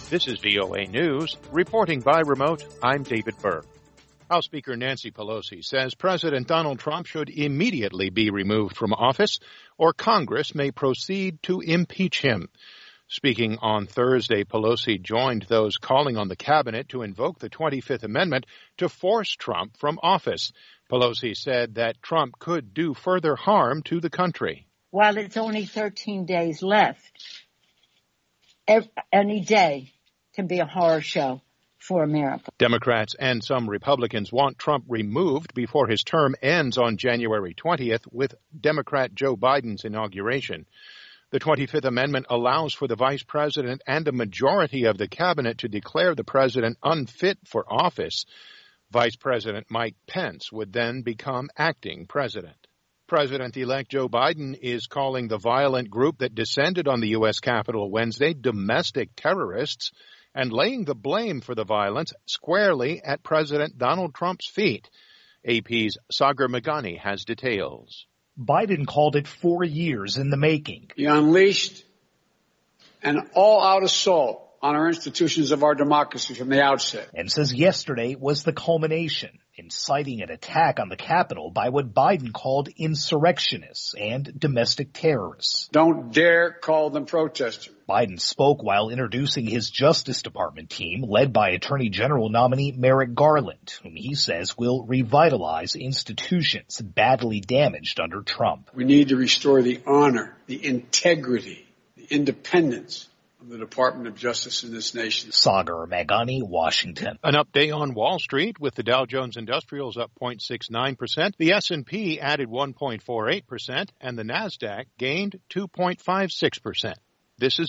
This is VOA News. Reporting by remote, I'm David Burr. House Speaker Nancy Pelosi says President Donald Trump should immediately be removed from office, or Congress may proceed to impeach him. Speaking on Thursday, Pelosi joined those calling on the cabinet to invoke the 25th Amendment to force Trump from office. Pelosi said that Trump could do further harm to the country. While it's only 13 days left, any day can be a horror show for America. Democrats and some Republicans want Trump removed before his term ends on January 20th with Democrat Joe Biden's inauguration. The 25th Amendment allows for the vice president and a majority of the cabinet to declare the president unfit for office. Vice President Mike Pence would then become acting president. President-elect Joe Biden is calling the violent group that descended on the U.S. Capitol Wednesday domestic terrorists and laying the blame for the violence squarely at President Donald Trump's feet. AP's Sagar Meghani has details. Biden called it 4 years in the making. He unleashed an all-out assault on our institutions of our democracy from the outset. And says yesterday was the culmination, inciting an attack on the Capitol by what Biden called insurrectionists and domestic terrorists. Don't dare call them protesters. Biden spoke while introducing his Justice Department team, led by Attorney General nominee Merrick Garland, whom he says will revitalize institutions badly damaged under Trump. We need to restore the honor, the integrity, the independence of the Department of Justice in this nation. Sagar Meghani, Washington. An update on Wall Street with the Dow Jones Industrials up 0.69%. The S&P added 1.48% and the Nasdaq gained 2.56%. This is